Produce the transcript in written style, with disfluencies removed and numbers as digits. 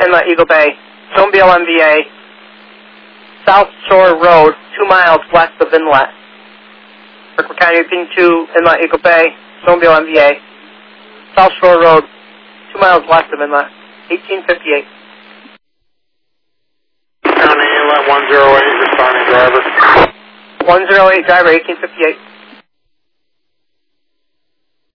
Inlet, Eagle Bay, Stoneville, MVA, South Shore Road, 2 miles west of Inlet. Berkeley County, ping 2, Inlet, Eagle Bay, Stoneville, MVA, South Shore Road, 2 miles west of Inlet, 1858. County Inlet 108, responding driver. 108, driver, 1858.